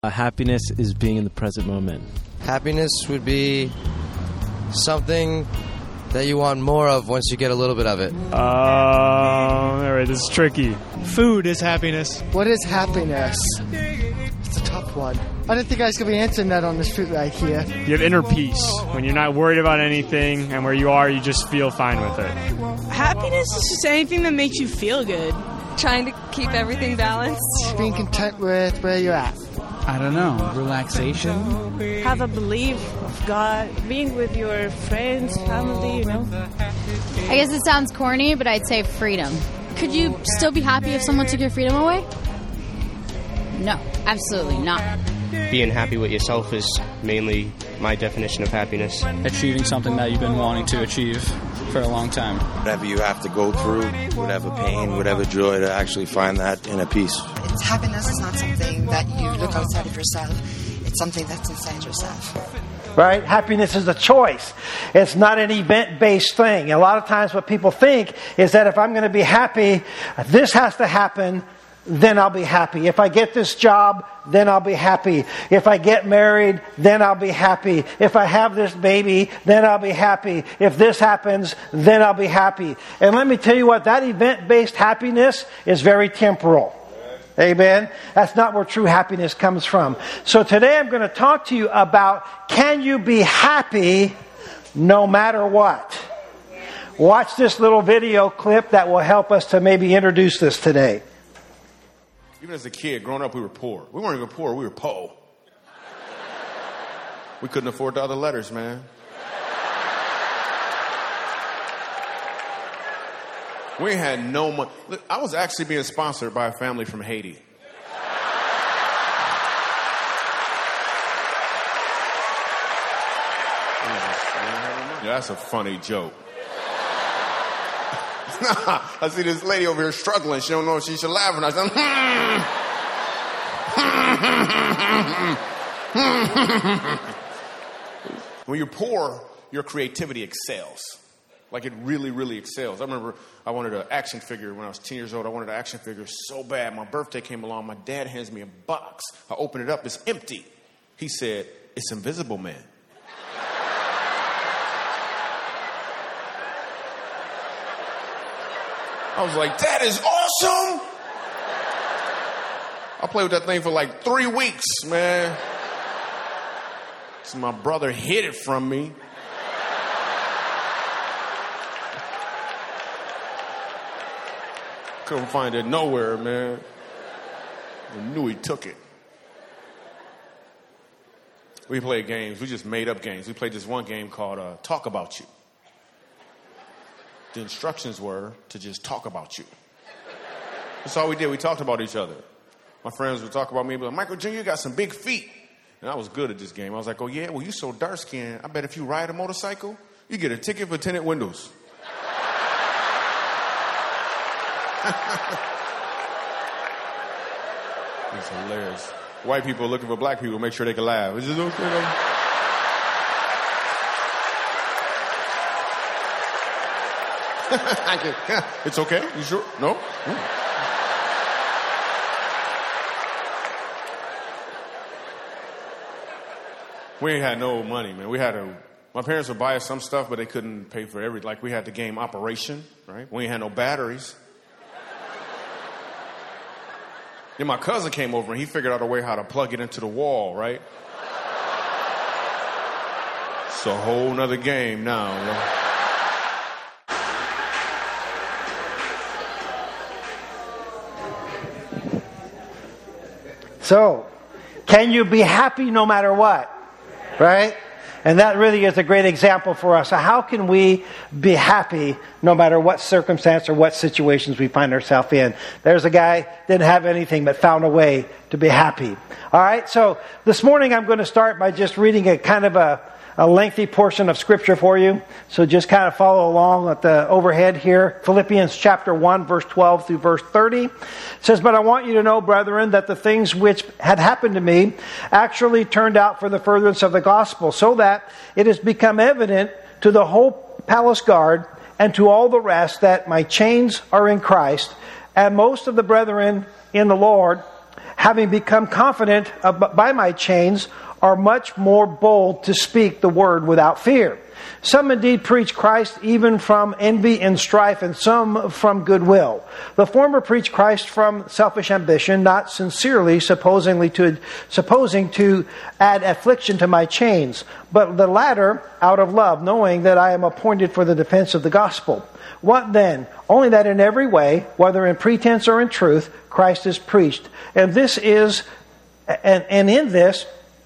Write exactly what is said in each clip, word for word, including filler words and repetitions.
Uh, happiness is being in the present moment. Happiness would be something that you want more of once you get a little bit of it. Uh, all right, this is tricky. Food is happiness. What is happiness? It's a tough one. I didn't think I was going to be answering that on the street right here. You have inner peace when you're not worried about anything, and where you are, you just feel fine with it. Happiness is just anything that makes you feel good. Trying to keep everything balanced. Being content with where you're at. I don't know. Relaxation. Have a belief of God. Being with your friends, family, you know. I guess it sounds corny, but I'd say freedom. Could you still be happy if someone took your freedom away? No, absolutely not. Being happy with yourself is mainly my definition of happiness. Achieving something that you've been wanting to achieve for a long time. Whatever you have to go through, whatever pain, whatever joy, to actually find that inner peace. It's happiness is not something that you look outside of yourself. It's something that's inside yourself. Right? Happiness is a choice. It's not an event-based thing. A lot of times what people think is that if I'm going to be happy, this has to happen, then I'll be happy. If I get this job, then I'll be happy. If I get married, then I'll be happy. If I have this baby, then I'll be happy. If this happens, then I'll be happy. And let me tell you what, that event-based happiness is very temporal. Amen? That's not where true happiness comes from. So today I'm going to talk to you about, can you be happy no matter what? Watch this little video clip that will help us to maybe introduce this today. Even as a kid, growing up, we were poor. We weren't even poor, we were po. We couldn't afford the other letters, man. We had no money. Look, I was actually being sponsored by a family from Haiti. Yeah, that's a funny joke. Nah, I see this lady over here struggling. She don't know if she should laugh or not. When you're poor, your creativity excels. Like it really, really excels. I remember I wanted an action figure when I was ten years old. I wanted an action figure so bad. My birthday came along. My dad hands me a box. I open it up. It's empty. He said, "It's Invisible Man." I was like, that is awesome. I played with that thing for like three weeks, man. So my brother hid it from me. Couldn't find it nowhere, man. I knew he took it. We played games. We just made up games. We played this one game called uh, Talk About You. The instructions were to just talk about you. That's all we did. We talked about each other. My friends would talk about me, but like, Michael Junior, you got some big feet. And I was good at this game. I was like, oh, yeah? Well, you so dark-skinned. I bet if you ride a motorcycle, you get a ticket for tinted windows. It's hilarious. White people looking for black people, make sure they can laugh. Is this okay, though? It's okay? You sure? No? Mm. We ain't had no money, man. We had to, my parents would buy us some stuff, but they couldn't pay for everything. Like we had the game Operation, right? We ain't had no batteries. Then my cousin came over and he figured out a way how to plug it into the wall, right? It's a whole nother game now, you know? So, can you be happy no matter what? Right? And that really is a great example for us. So how can we be happy no matter what circumstance or what situations we find ourselves in? There's a guy didn't have anything but found a way to be happy. All right, so this morning I'm going to start by just reading a kind of a, a lengthy portion of Scripture for you. So just kind of follow along at the overhead here. Philippians chapter one, verse twelve through verse thirty. It says, "But I want you to know, brethren, that the things which had happened to me actually turned out for the furtherance of the gospel, so that it has become evident to the whole palace guard and to all the rest that my chains are in Christ, and most of the brethren in the Lord having become confident of, by my chains, are much more bold to speak the word without fear. Some indeed preach Christ even from envy and strife, and some from goodwill. The former preach Christ from selfish ambition, not sincerely, supposingly to, supposing to add affliction to my chains, but the latter out of love, knowing that I am appointed for the defense of the gospel. What then? Only that in every way, whether in pretense or in truth, Christ is preached. And this is, and, and in this,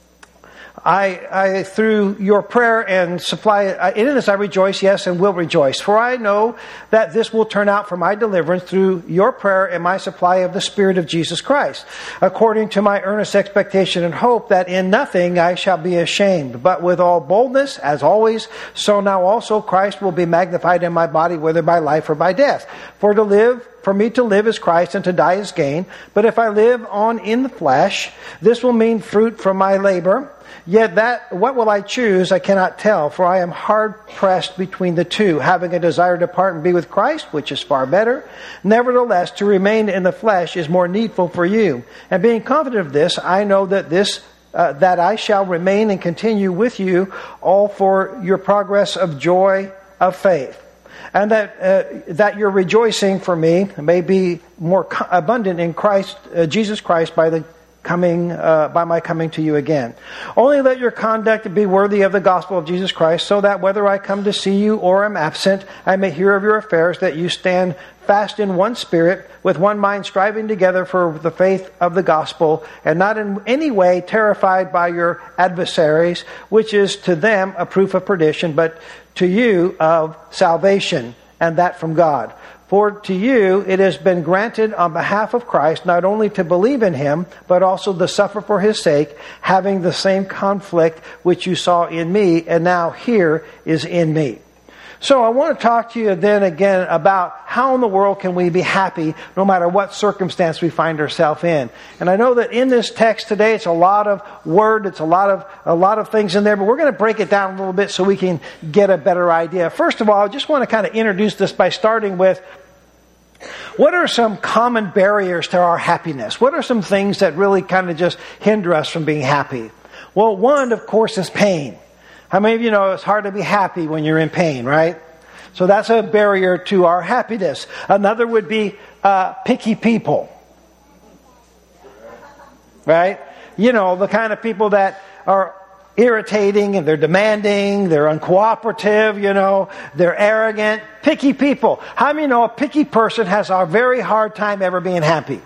I, I, through your prayer and supply, I, in this I rejoice, yes, and will rejoice. For I know that this will turn out for my deliverance through your prayer and my supply of the Spirit of Jesus Christ, according to my earnest expectation and hope that in nothing I shall be ashamed, but with all boldness, as always, so now also Christ will be magnified in my body, whether by life or by death. For to live, for me to live is Christ, and to die is gain. But if I live on in the flesh, this will mean fruit from my labor. Yet that, what will I choose, I cannot tell, for I am hard pressed between the two, having a desire to depart and be with Christ, which is far better. Nevertheless, to remain in the flesh is more needful for you. And being confident of this, I know that this, uh, that I shall remain and continue with you, all for your progress of joy of faith. And that uh, that your rejoicing for me may be more co- abundant in Christ, uh, Jesus Christ, by the coming uh, by my coming to you again. Only let your conduct be worthy of the gospel of Jesus Christ, so that whether I come to see you or am absent, I may hear of your affairs, that you stand fast in one spirit, with one mind, striving together for the faith of the gospel, and not in any way terrified by your adversaries, which is to them a proof of perdition, but to you of salvation, and that from God. For to you it has been granted on behalf of Christ not only to believe in him, but also to suffer for his sake, having the same conflict which you saw in me, and now here is in me. So I want to talk to you then again about how in the world can we be happy no matter what circumstance we find ourselves in. And I know that in this text today it's a lot of word, it's a lot of a lot of things in there, but we're going to break it down a little bit so we can get a better idea. First of all, I just want to kind of introduce this by starting with, what are some common barriers to our happiness? What are some things that really kind of just hinder us from being happy? Well, one, of course, is pain. How many of you know it's hard to be happy when you're in pain, right? So that's a barrier to our happiness. Another would be uh, picky people. Right? You know, the kind of people that are irritating and they're demanding, they're uncooperative, you know, they're arrogant. Picky people. How many know a picky person has a very hard time ever being happy?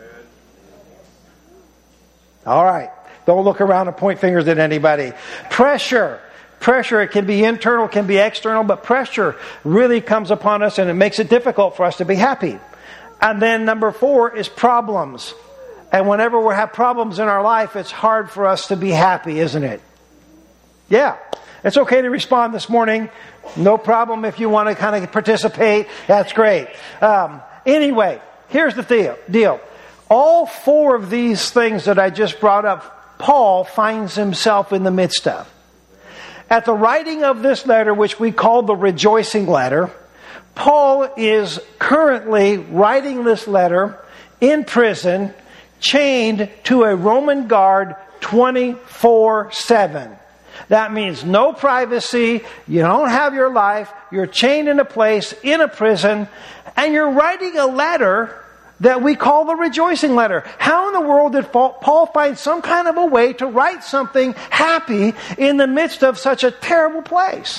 All right. Don't look around and point fingers at anybody. Pressure. Pressure, it can be internal, it can be external, but pressure really comes upon us and it makes it difficult for us to be happy. And then number four is problems. And whenever we have problems in our life, it's hard for us to be happy, isn't it? Yeah. It's okay to respond this morning. No problem if you want to kind of participate. That's great. Um, anyway, here's the deal. deal. All four of these things that I just brought up, Paul finds himself in the midst of. At the writing of this letter, which we call the rejoicing letter, Paul is currently writing this letter in prison, chained to a Roman guard twenty-four seven. That means no privacy, you don't have your life, you're chained in a place, in a prison, and you're writing a letter that we call the rejoicing letter. How in the world did Paul find some kind of a way to write something happy in the midst of such a terrible place?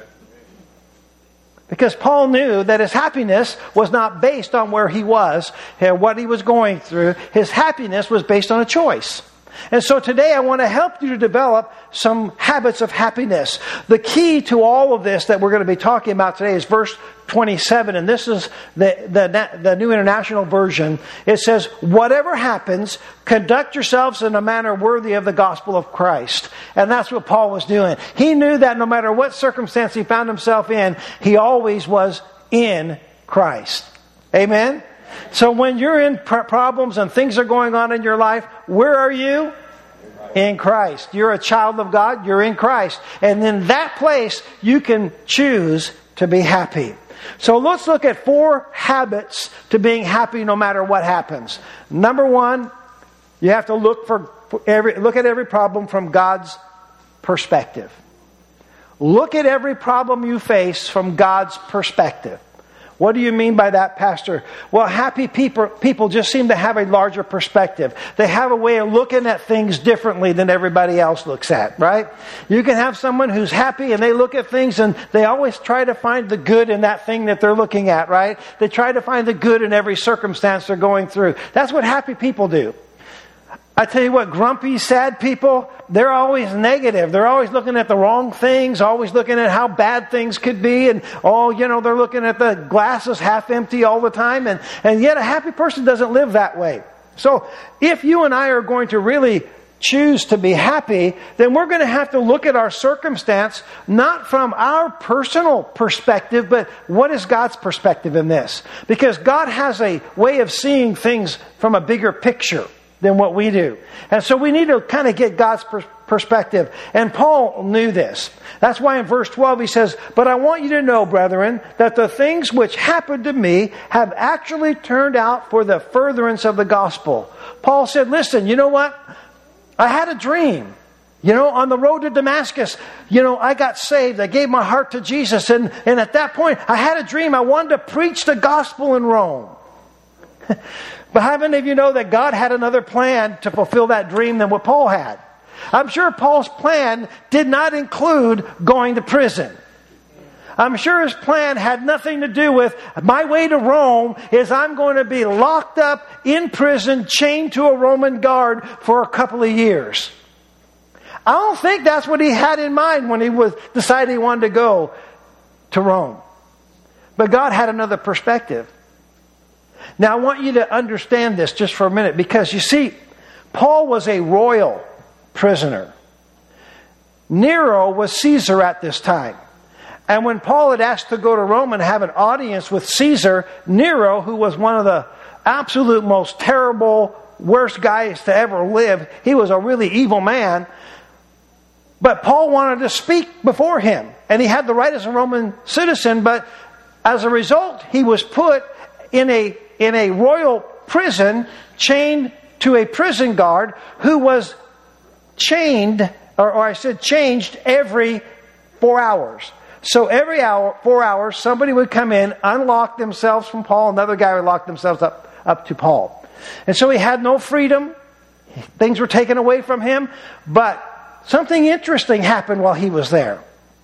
Because Paul knew that his happiness was not based on where he was and what he was going through. His happiness was based on a choice. And so today I want to help you to develop some habits of happiness. The key to all of this that we're going to be talking about today is verse twenty-seven, and this is the, the, the New International Version. It says, whatever happens, conduct yourselves in a manner worthy of the gospel of Christ. And that's what Paul was doing. He knew that no matter what circumstance he found himself in, he always was in Christ. Amen? So when you're in pr- problems and things are going on in your life, where are you? In Christ. You're a child of God. You're in Christ. And in that place, you can choose to be happy. So let's look at four habits to being happy no matter what happens. Number one, You have to look for, for every look at every problem from God's perspective. Look at every problem you face from God's perspective. What do you mean by that, Pastor? Well, happy people, people just seem to have a larger perspective. They have a way of looking at things differently than everybody else looks at, right? You can have someone who's happy and they look at things and they always try to find the good in that thing that they're looking at, right? They try to find the good in every circumstance they're going through. That's what happy people do. I tell you what, grumpy, sad people, they're always negative. They're always looking at the wrong things, always looking at how bad things could be. And, oh, you know, they're looking at the glasses half empty all the time. And, and yet a happy person doesn't live that way. So if you and I are going to really choose to be happy, then we're going to have to look at our circumstance, not from our personal perspective, but what is God's perspective in this? Because God has a way of seeing things from a bigger picture than what we do. And so we need to kind of get God's per- perspective. And Paul knew this. That's why in verse twelve he says, "But I want you to know, brethren, that the things which happened to me have actually turned out for the furtherance of the gospel." Paul said, listen, you know what? I had a dream. You know, on the road to Damascus, you know, I got saved. I gave my heart to Jesus. And, and at that point, I had a dream. I wanted to preach the gospel in Rome. But how many of you know that God had another plan to fulfill that dream than what Paul had? I'm sure Paul's plan did not include going to prison. I'm sure his plan had nothing to do with, my way to Rome is I'm going to be locked up in prison, chained to a Roman guard for a couple of years. I don't think that's what he had in mind when he was decided he wanted to go to Rome. But God had another perspective. Now I want you to understand this just for a minute, because you see, Paul was a royal prisoner. Nero was Caesar at this time. And when Paul had asked to go to Rome and have an audience with Caesar, Nero, who was one of the absolute most terrible, worst guys to ever live, he was a really evil man. But Paul wanted to speak before him. And he had the right as a Roman citizen, but as a result, he was put in a in a royal prison, chained to a prison guard who was chained, or, or I said changed every four hours. So every hour, four hours, somebody would come in, unlock themselves from Paul, another guy would lock themselves up, up to Paul. And so he had no freedom. Things were taken away from him. But something interesting happened while he was there.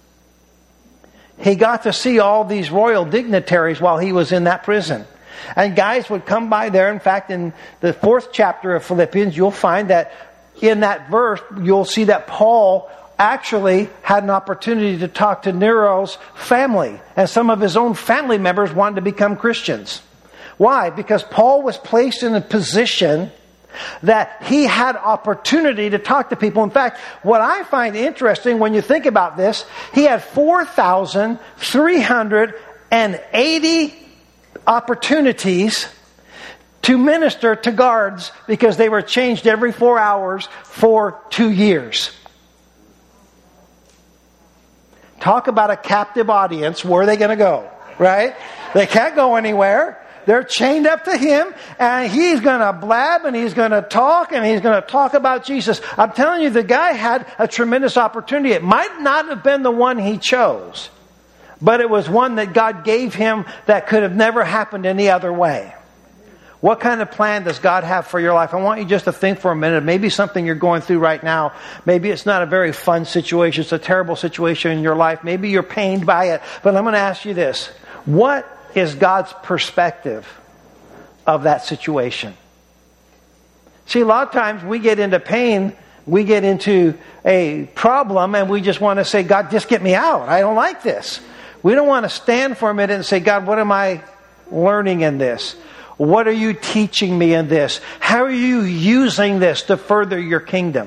He got to see all these royal dignitaries while he was in that prison. And guys would come by there. In fact, in the fourth chapter of Philippians, you'll find that in that verse, you'll see that Paul actually had an opportunity to talk to Nero's family. And some of his own family members wanted to become Christians. Why? Because Paul was placed in a position that he had opportunity to talk to people. In fact, what I find interesting when you think about this, he had four thousand three hundred eighty opportunities to minister to guards because they were changed every four hours for two years. Talk about a captive audience. Where are they going to go? Right? They can't go anywhere. They're chained up to him, and he's going to blab, and he's going to talk, and he's going to talk about Jesus. I'm telling you, the guy had a tremendous opportunity. It might not have been the one he chose, but it was one that God gave him that could have never happened any other way. What kind of plan does God have for your life? I want you just to think for a minute. Maybe something you're going through right now. Maybe it's not a very fun situation. It's a terrible situation in your life. Maybe you're pained by it. But I'm going to ask you this. What is God's perspective of that situation? See, a lot of times we get into pain, we get into a problem, and we just want to say, God, just get me out. I don't like this. We don't want to stand for a minute and say, God, what am I learning in this? What are you teaching me in this? How are you using this to further your kingdom?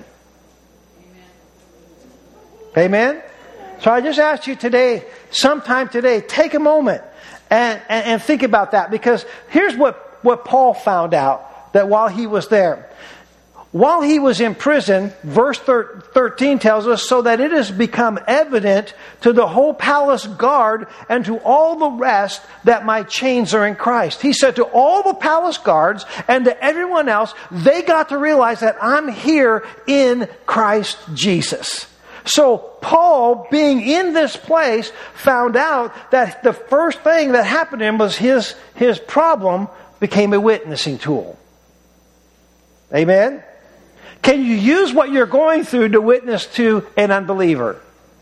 Amen? Amen? So I just ask you today, sometime today, take a moment and, and, and think about that. Because here's what, what Paul found out, that while he was there. while he was in prison, verse thirteen tells us, so that it has become evident to the whole palace guard and to all the rest that my chains are in Christ. He said to all the palace guards and to everyone else, they got to realize that I'm here in Christ Jesus. So Paul, being in this place, found out that the first thing that happened to him was his, his problem became a witnessing tool. Amen? Can you use what you're going through to witness to an unbeliever?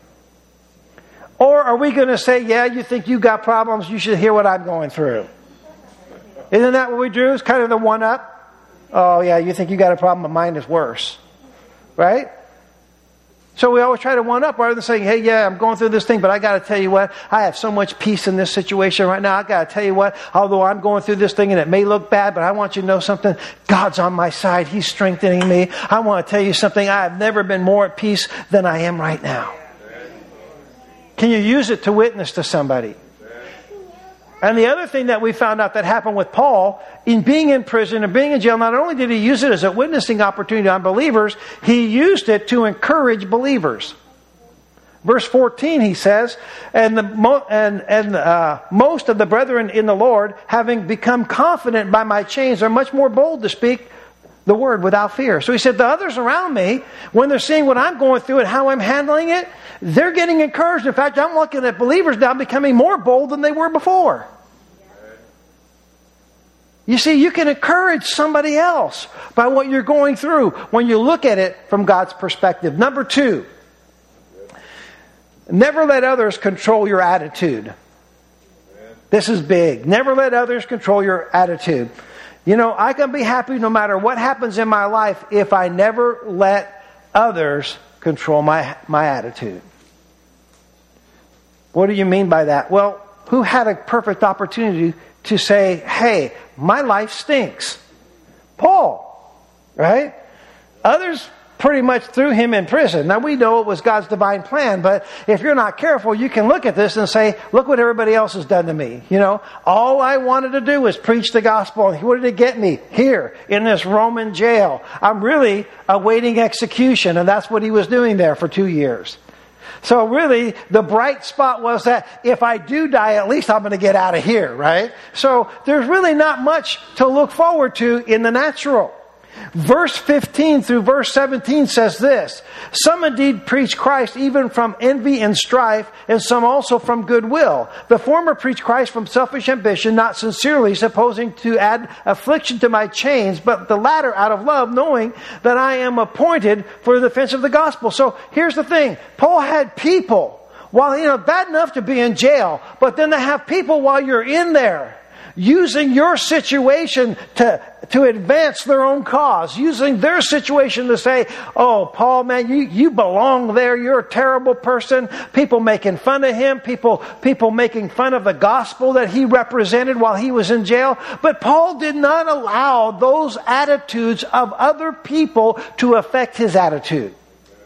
Or are we going to say, yeah, you think you got problems, you should hear what I'm going through? Isn't that what we do? It's kind of the one-up. Oh, yeah, you think you got a problem, but mine is worse. Right? So we always try to one-up rather than saying, hey, yeah, I'm going through this thing, but I got to tell you what, I have so much peace in this situation right now. I got to tell you what, although I'm going through this thing and it may look bad, but I want you to know something. God's on my side. He's strengthening me. I want to tell you something. I have never been more at peace than I am right now. Can you use it to witness to somebody? And the other thing that we found out that happened with Paul, in being in prison and being in jail, not only did he use it as a witnessing opportunity to unbelievers, he used it to encourage believers. Verse fourteen, he says, and the mo- and and uh, most of the brethren in the Lord, having become confident by my chains, are much more bold to speak the word without fear. So he said, the others around me, when they're seeing what I'm going through and how I'm handling it, they're getting encouraged. In fact, I'm looking at believers now becoming more bold than they were before. You see, you can encourage somebody else by what you're going through when you look at it from God's perspective. Number two, never let others control your attitude. This is big. Never let others control your attitude. You know, I can be happy no matter what happens in my life if I never let others control my, my attitude. What do you mean by that? Well, who had a perfect opportunity to say, hey, my life stinks? Paul, right? Others pretty much threw him in prison. Now, we know it was God's divine plan, but if you're not careful, you can look at this and say, look what everybody else has done to me. You know, all I wanted to do was preach the gospel. And what did it get me? Here, in this Roman jail. I'm really awaiting execution, and that's what he was doing there for two years. So really, the bright spot was that if I do die, at least I'm going to get out of here, right? So there's really not much to look forward to in the natural. Verse fifteen through verse seventeen says this, some indeed preach Christ even from envy and strife, and some also from goodwill. The former preach Christ from selfish ambition, not sincerely, supposing to add affliction to my chains, but the latter out of love, knowing that I am appointed for the defense of the gospel. So here's the thing. Paul had people, while, you know, bad enough to be in jail, but then to have people while you're in there, using your situation to, to advance their own cause. Using their situation to say, oh, Paul, man, you, you belong there. You're a terrible person. People making fun of him. People, people making fun of the gospel that he represented while he was in jail. But Paul did not allow those attitudes of other people to affect his attitude.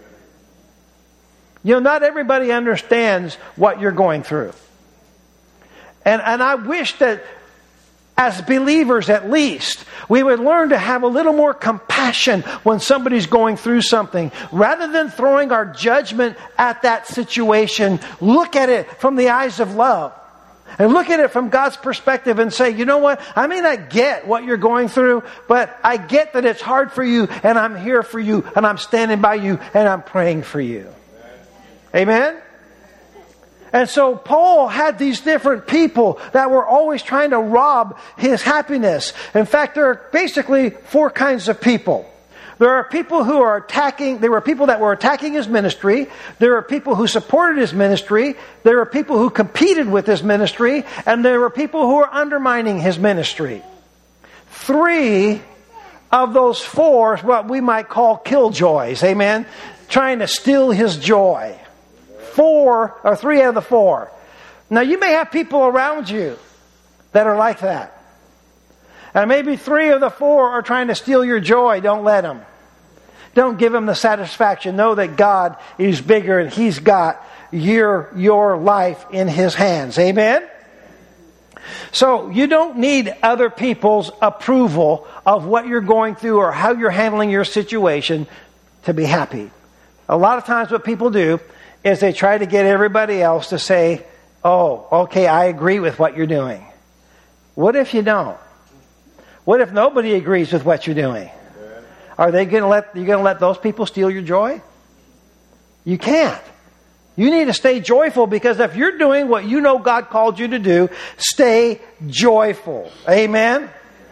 You know, not everybody understands what you're going through. And, and I wish that as believers, at least, we would learn to have a little more compassion when somebody's going through something. Rather than throwing our judgment at that situation, look at it from the eyes of love. And look at it from God's perspective and say, you know what? I may not get what you're going through, but I get that it's hard for you, and I'm here for you, and I'm standing by you, and I'm praying for you. Amen? And so Paul had these different people that were always trying to rob his happiness. In fact, there are basically four kinds of people. There are people who are attacking, there were people that were attacking his ministry. There are people who supported his ministry. There are people who competed with his ministry. And there were people who are undermining his ministry. Three of those four is what we might call killjoys. Amen? Trying to steal his joy. Four, or three out of the four. Now, you may have people around you that are like that. And maybe three of the four are trying to steal your joy. Don't let them. Don't give them the satisfaction. Know that God is bigger and He's got your, your life in His hands. Amen? So you don't need other people's approval of what you're going through or how you're handling your situation to be happy. A lot of times what people do is they try to get everybody else to say, oh, okay, I agree with what you're doing. What if you don't? What if nobody agrees with what you're doing? Are they going to let you going to let those people steal your joy? You can't. You need to stay joyful, because if you're doing what you know God called you to do, stay joyful. Amen?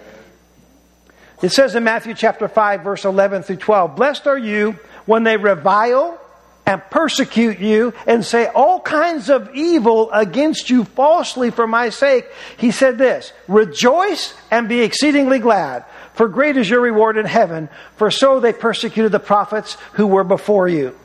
It says in Matthew chapter five, verse eleven through twelve, blessed are you when they revile and persecute you and say all kinds of evil against you falsely for my sake. He said this, rejoice and be exceedingly glad, for great is your reward in heaven, for so they persecuted the prophets who were before you.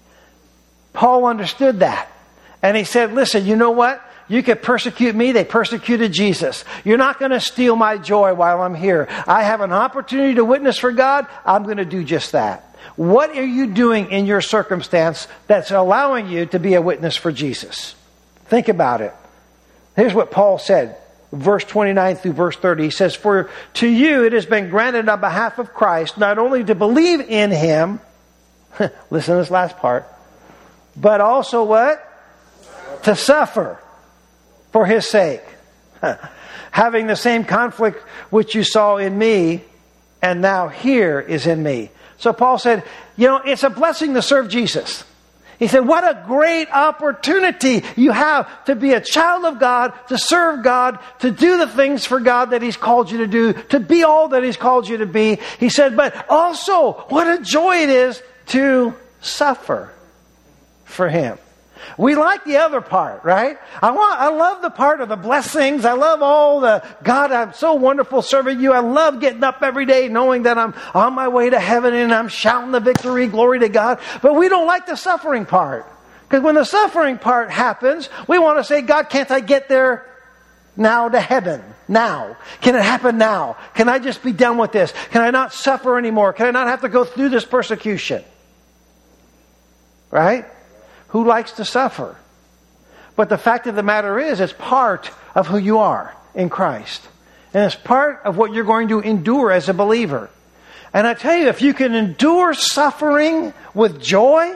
Paul understood that. And he said, listen, you know what? You could persecute me. They persecuted Jesus. You're not going to steal my joy while I'm here. I have an opportunity to witness for God. I'm going to do just that. What are you doing in your circumstance that's allowing you to be a witness for Jesus? Think about it. Here's what Paul said, verse twenty-nine through verse thirty. He says, for to you it has been granted on behalf of Christ not only to believe in Him, listen to this last part, but also what? To suffer for His sake. Having the same conflict which you saw in me, and now here is in me. So Paul said, you know, it's a blessing to serve Jesus. He said, what a great opportunity you have to be a child of God, to serve God, to do the things for God that He's called you to do, to be all that He's called you to be. He said, but also what a joy it is to suffer for Him. We like the other part, right? I want, I love the part of the blessings. I love all the, God, I'm so wonderful serving you. I love getting up every day knowing that I'm on my way to heaven and I'm shouting the victory, glory to God. But we don't like the suffering part. Because when the suffering part happens, we want to say, God, can't I get there now to heaven? Now. Can it happen now? Can I just be done with this? Can I not suffer anymore? Can I not have to go through this persecution? Right? Who likes to suffer? But the fact of the matter is, it's part of who you are in Christ. And it's part of what you're going to endure as a believer. And I tell you, if you can endure suffering with joy,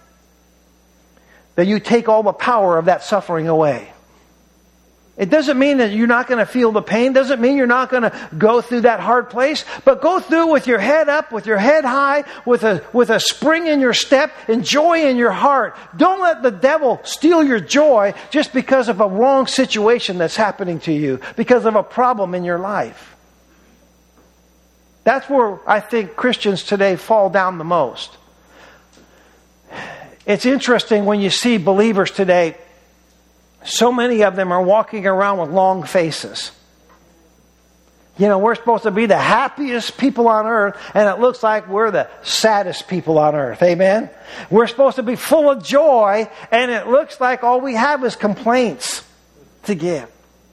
then you take all the power of that suffering away. It doesn't mean that you're not going to feel the pain. Doesn't mean you're not going to go through that hard place. But go through with your head up, with your head high, with a, with a spring in your step and joy in your heart. Don't let the devil steal your joy just because of a wrong situation that's happening to you, because of a problem in your life. That's where I think Christians today fall down the most. It's interesting when you see believers today. So many of them are walking around with long faces. You know, we're supposed to be the happiest people on earth, and it looks like we're the saddest people on earth. Amen? We're supposed to be full of joy, and it looks like all we have is complaints to give.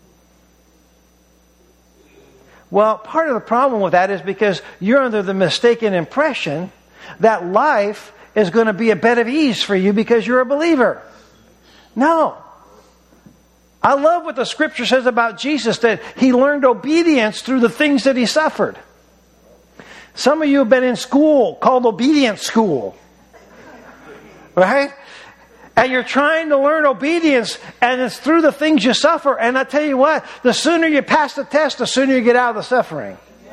Well, part of the problem with that is because you're under the mistaken impression that life is going to be a bed of ease for you because you're a believer. No. I love what the Scripture says about Jesus, that He learned obedience through the things that He suffered. Some of you have been in school called obedience school. Right? And you're trying to learn obedience, and it's through the things you suffer. And I tell you what, the sooner you pass the test, the sooner you get out of the suffering.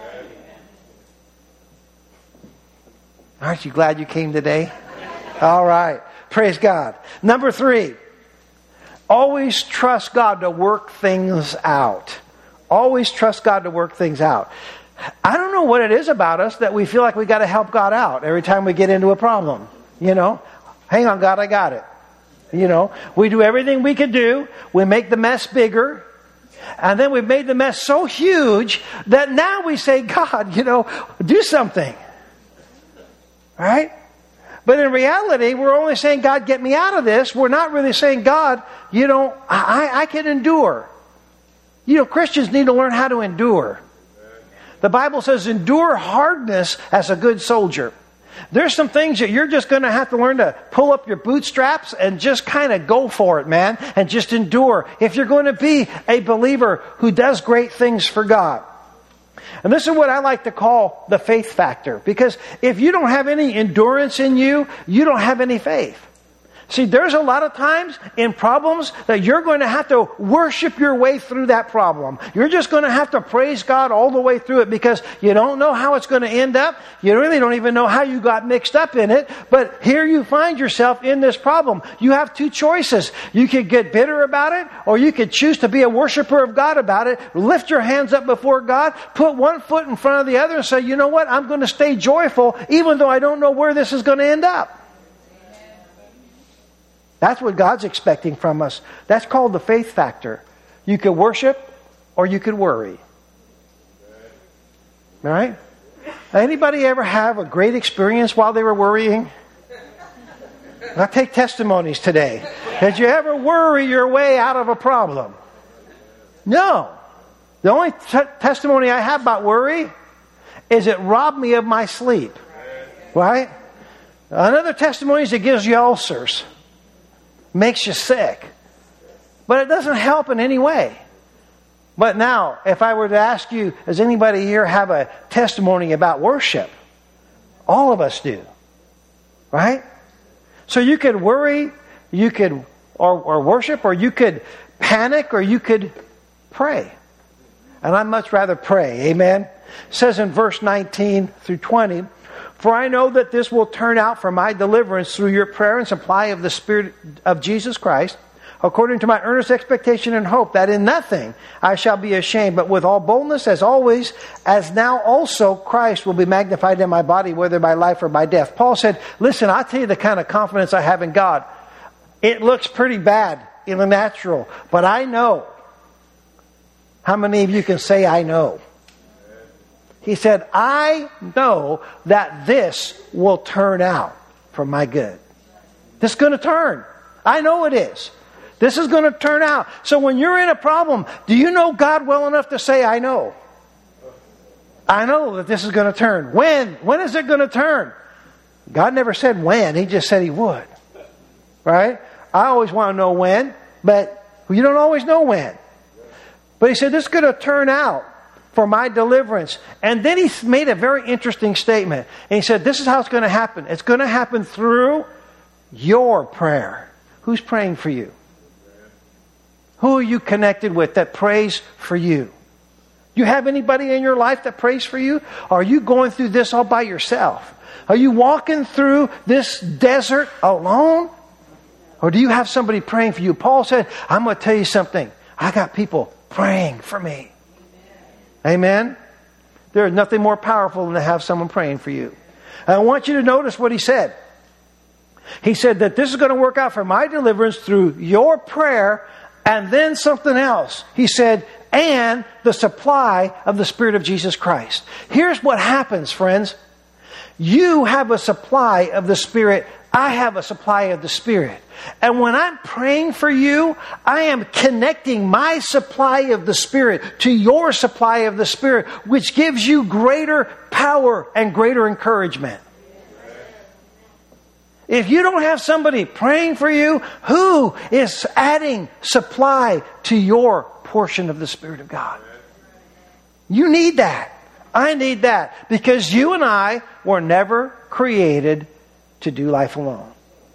Aren't you glad you came today? All right. Praise God. Number three. Always trust God to work things out. Always trust God to work things out. I don't know what it is about us that we feel like we got to help God out every time we get into a problem. You know, hang on, God, I got it. You know, we do everything we can do. We make the mess bigger. And then we've made the mess so huge that now we say, God, you know, do something. Right? But in reality, we're only saying, God, get me out of this. We're not really saying, God, you know, I, I can endure. You know, Christians need to learn how to endure. The Bible says, endure hardness as a good soldier. There's some things that you're just going to have to learn to pull up your bootstraps and just kind of go for it, man, and just endure if you're going to be a believer who does great things for God. And this is what I like to call the faith factor, because if you don't have any endurance in you, you don't have any faith. See, there's a lot of times in problems that you're going to have to worship your way through that problem. You're just going to have to praise God all the way through it because you don't know how it's going to end up. You really don't even know how you got mixed up in it. But here you find yourself in this problem. You have two choices. You could get bitter about it, or you could choose to be a worshiper of God about it. Lift your hands up before God, put one foot in front of the other and say, you know what? I'm going to stay joyful even though I don't know where this is going to end up. That's what God's expecting from us. That's called the faith factor. You could worship or you could worry. All right? Anybody ever have a great experience while they were worrying? I'll take testimonies today. Did you ever worry your way out of a problem? No. The only t- testimony I have about worry is it robbed me of my sleep. Right? Another testimony is it gives you ulcers. Makes you sick. But it doesn't help in any way. But now, if I were to ask you, does anybody here have a testimony about worship? All of us do. Right? So you could worry, you could or, or worship, or you could panic, or you could pray. And I'd much rather pray. Amen? It says in verse nineteen through twenty, for I know that this will turn out for my deliverance through your prayer and supply of the Spirit of Jesus Christ, according to my earnest expectation and hope, that in nothing I shall be ashamed, but with all boldness, as always, as now also Christ will be magnified in my body, whether by life or by death. Paul said, listen, I'll tell you the kind of confidence I have in God. It looks pretty bad in the natural, but I know. How many of you can say, I know? He said, I know that this will turn out for my good. This is going to turn. I know it is. This is going to turn out. So when you're in a problem, do you know God well enough to say, I know? I know that this is going to turn. When? When is it going to turn? God never said when. He just said He would. Right? I always want to know when, but you don't always know when. But He said, this is going to turn out for my deliverance. And then He made a very interesting statement. And He said, this is how it's going to happen. It's going to happen through your prayer. Who's praying for you? Who are you connected with that prays for you? You have anybody in your life that prays for you? Or are you going through this all by yourself? Are you walking through this desert alone? Or do you have somebody praying for you? Paul said, I'm going to tell you something. I got people praying for me. Amen? There is nothing more powerful than to have someone praying for you. And I want you to notice what he said. He said that this is going to work out for my deliverance through your prayer, and then something else. He said, and the supply of the Spirit of Jesus Christ. Here's what happens, friends. You have a supply of the Spirit. I have a supply of the Spirit. And when I'm praying for you, I am connecting my supply of the Spirit to your supply of the Spirit, which gives you greater power and greater encouragement. If you don't have somebody praying for you, who is adding supply to your portion of the Spirit of God? You need that. I need that. Because you and I were never created to do life alone.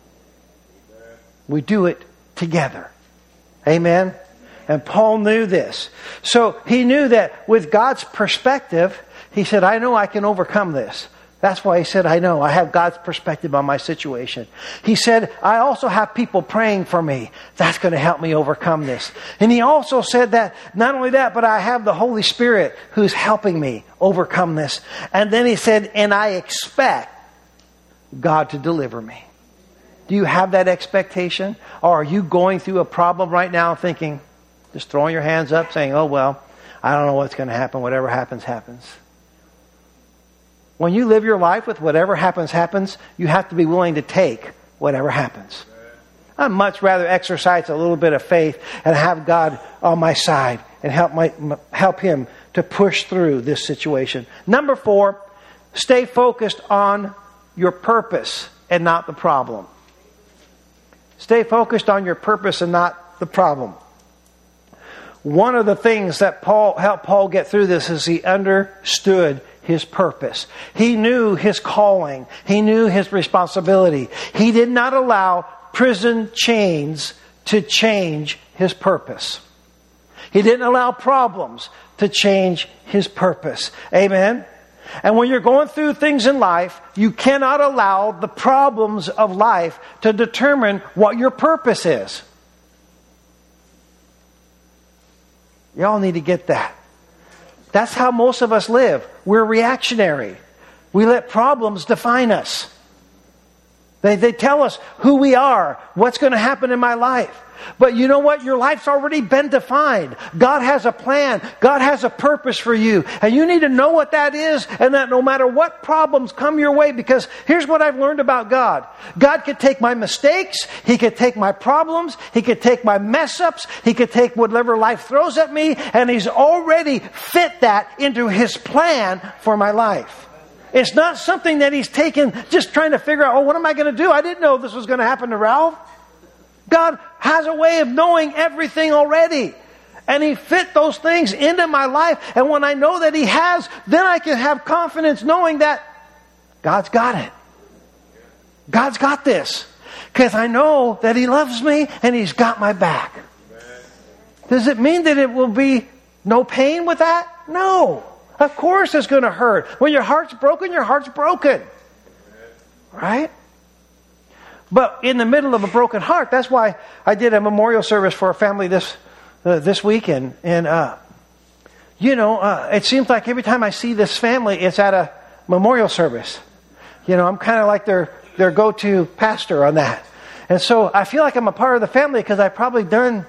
We do it together. Amen? And Paul knew this. So he knew that with God's perspective, he said, I know I can overcome this. That's why he said, I know. I have God's perspective on my situation. He said, I also have people praying for me. That's going to help me overcome this. And he also said that, not only that, but I have the Holy Spirit who's helping me overcome this. And then he said, and I expect God to deliver me. Do you have that expectation? Or are you going through a problem right now thinking, just throwing your hands up saying, oh, well, I don't know what's going to happen. Whatever happens, happens. When you live your life with whatever happens, happens, you have to be willing to take whatever happens. I'd much rather exercise a little bit of faith and have God on my side and help my help Him to push through this situation. Number four, stay focused on your purpose and not the problem. Stay focused on your purpose and not the problem. One of the things that Paul helped Paul get through this is he understood his purpose. He knew his calling. He knew his responsibility. He did not allow prison chains to change his purpose. He didn't allow problems to change his purpose. Amen? And when you're going through things in life, you cannot allow the problems of life to determine what your purpose is. Y'all need to get that. That's how most of us live. We're reactionary. We let problems define us. They, they tell us who we are, what's going to happen in my life. But you know what? Your life's already been defined. God has a plan. God has a purpose for you. And you need to know what that is, and that no matter what problems come your way, because here's what I've learned about God. God could take my mistakes. He could take my problems. He could take my mess ups. He could take whatever life throws at me, and He's already fit that into His plan for my life. It's not something that He's taken just trying to figure out, oh, what am I going to do? I didn't know this was going to happen to Ralph. God has a way of knowing everything already. And He fit those things into my life. And when I know that He has, then I can have confidence knowing that God's got it. God's got this. Because I know that He loves me and He's got my back. Does it mean that it will be no pain with that? No. Of course it's going to hurt. When your heart's broken, your heart's broken. Right? But in the middle of a broken heart, that's why I did a memorial service for a family this uh, this weekend. And, uh, you know, uh, it seems like every time I see this family, it's at a memorial service. You know, I'm kind of like their, their go-to pastor on that. And so I feel like I'm a part of the family because I've probably done,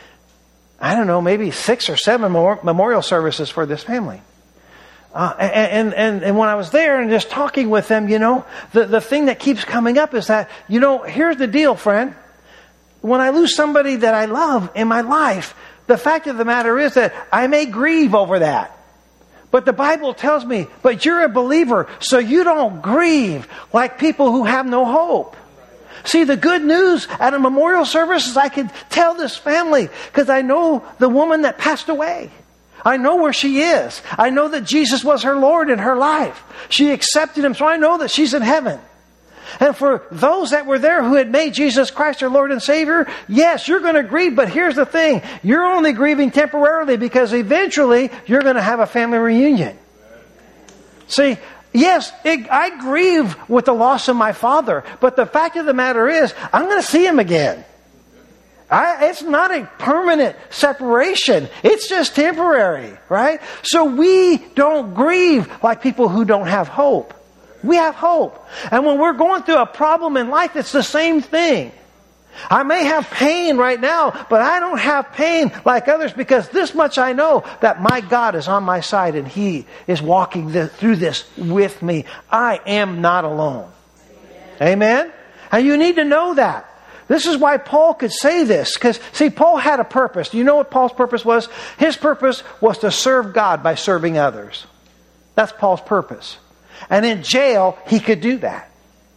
I don't know, maybe six or seven more memorial services for this family. Uh, and, and, and when I was there and just talking with them, you know, the, the thing that keeps coming up is that, you know, here's the deal, friend. When I lose somebody that I love in my life, the fact of the matter is that I may grieve over that. But the Bible tells me, but you're a believer, so you don't grieve like people who have no hope. See, the good news at a memorial service is I can tell this family because I know the woman that passed away. I know where she is. I know that Jesus was her Lord in her life. She accepted Him, so I know that she's in heaven. And for those that were there who had made Jesus Christ their Lord and Savior, yes, you're going to grieve, but here's the thing. You're only grieving temporarily because eventually you're going to have a family reunion. See, yes, it, I grieve with the loss of my father, but the fact of the matter is, I'm going to see him again. I, it's not a permanent separation. It's just temporary, right? So we don't grieve like people who don't have hope. We have hope. And when we're going through a problem in life, it's the same thing. I may have pain right now, but I don't have pain like others because this much I know, that my God is on my side and He is walking the, through this with me. I am not alone. Amen? Amen? And you need to know that. This is why Paul could say this. Because, see, Paul had a purpose. Do you know what Paul's purpose was? His purpose was to serve God by serving others. That's Paul's purpose. And in jail, he could do that.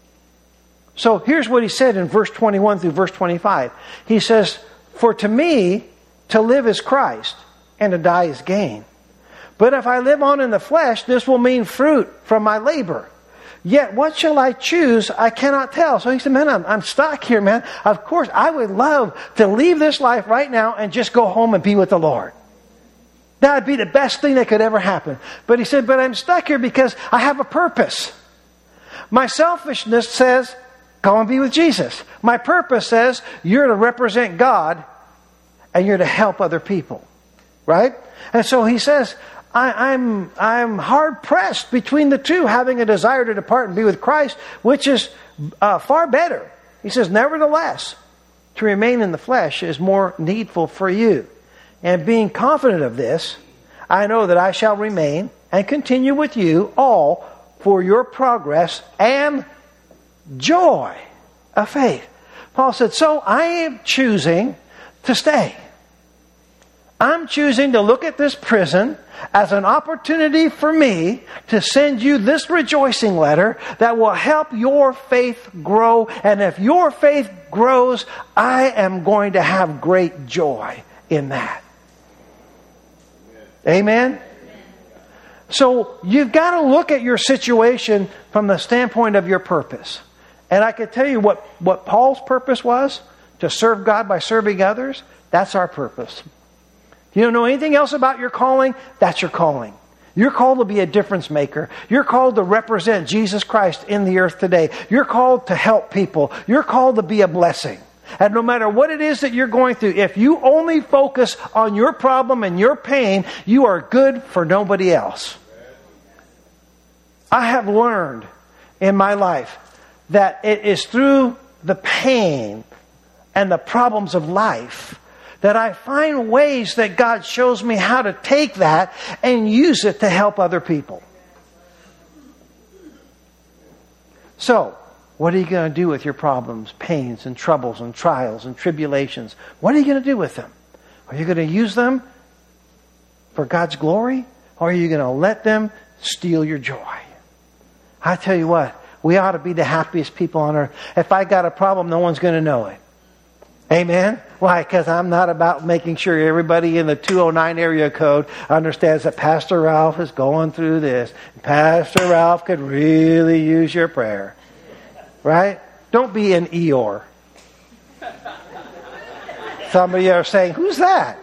So here's what he said in verse twenty-one through verse twenty-five. He says, "For to me, to live is Christ, and to die is gain. But if I live on in the flesh, this will mean fruit from my labor. Yet what shall I choose? I cannot tell." So he said, man, I'm, I'm stuck here, man. Of course, I would love to leave this life right now and just go home and be with the Lord. That would be the best thing that could ever happen. But he said, but I'm stuck here because I have a purpose. My selfishness says, go and be with Jesus. My purpose says, you're to represent God and you're to help other people. Right? And so he says, I, I'm I'm hard pressed between the two, having a desire to depart and be with Christ, which is uh, far better. He says, nevertheless, to remain in the flesh is more needful for you. And being confident of this, I know that I shall remain and continue with you all for your progress and joy of faith. Paul said, so I am choosing to stay. I'm choosing to look at this prison as an opportunity for me to send you this rejoicing letter that will help your faith grow. And if your faith grows, I am going to have great joy in that. Amen? So you've got to look at your situation from the standpoint of your purpose. And I can tell you what, what Paul's purpose was, to serve God by serving others. That's our purpose. You don't know anything else about your calling? That's your calling. You're called to be a difference maker. You're called to represent Jesus Christ in the earth today. You're called to help people. You're called to be a blessing. And no matter what it is that you're going through, if you only focus on your problem and your pain, you are good for nobody else. I have learned in my life that it is through the pain and the problems of life that I find ways that God shows me how to take that and use it to help other people. So, what are you going to do with your problems, pains, and troubles, and trials, and tribulations? What are you going to do with them? Are you going to use them for God's glory? Or are you going to let them steal your joy? I tell you what, we ought to be the happiest people on earth. If I got a problem, no one's going to know it. Amen? Why? Because I'm not about making sure everybody in the two oh nine area code understands that Pastor Ralph is going through this. Pastor Ralph could really use your prayer. Right? Don't be an Eeyore. Some of you are saying, who's that?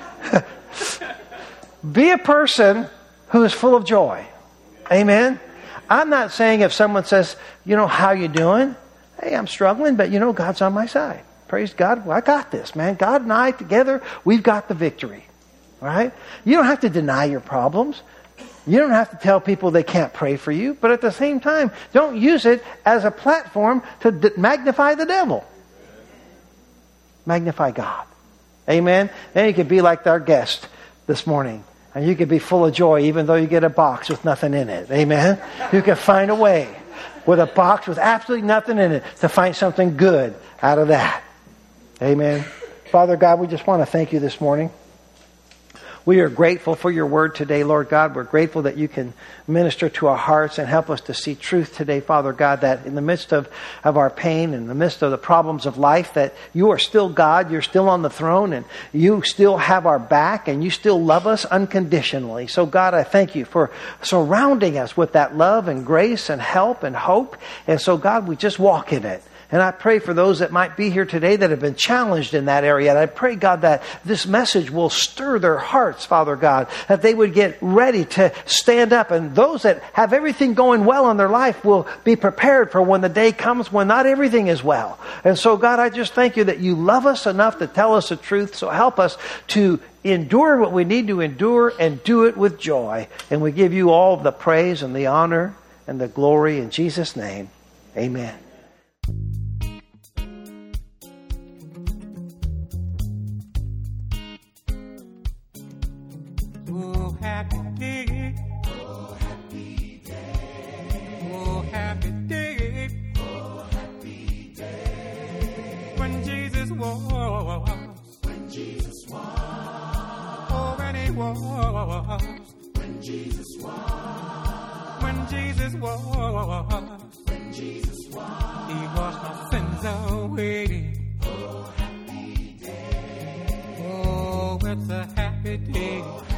Be a person who is full of joy. Amen? I'm not saying if someone says, you know, how you doing? Hey, I'm struggling, but you know, God's on my side. Praise God. Well, I got this, man. God and I together, we've got the victory. Right? You don't have to deny your problems. You don't have to tell people they can't pray for you. But at the same time, don't use it as a platform to d- magnify the devil. Magnify God. Amen? Then you could be like our guest this morning. And you could be full of joy even though you get a box with nothing in it. Amen? You can find a way with a box with absolutely nothing in it to find something good out of that. Amen. Father God, we just want to thank you this morning. We are grateful for your word today, Lord God. We're grateful that you can minister to our hearts and help us to see truth today, Father God, that in the midst of, of our pain, in the midst of the problems of life, that you are still God, you're still on the throne, and you still have our back, and you still love us unconditionally. So God, I thank you for surrounding us with that love and grace and help and hope. And so God, we just walk in it. And I pray for those that might be here today that have been challenged in that area. And I pray, God, that this message will stir their hearts, Father God, that they would get ready to stand up. And those that have everything going well in their life will be prepared for when the day comes when not everything is well. And so, God, I just thank you that you love us enough to tell us the truth. So help us to endure what we need to endure and do it with joy. And we give you all the praise and the honor and the glory in Jesus' name. Amen. Oh, happy day. Oh, happy day. Oh, happy day. Oh, happy day. When Jesus was. When Jesus was. Oh, when he was. When Jesus was. When Jesus was. When Jesus was. He washed my sins away. Oh, happy day. Oh, it's a happy day.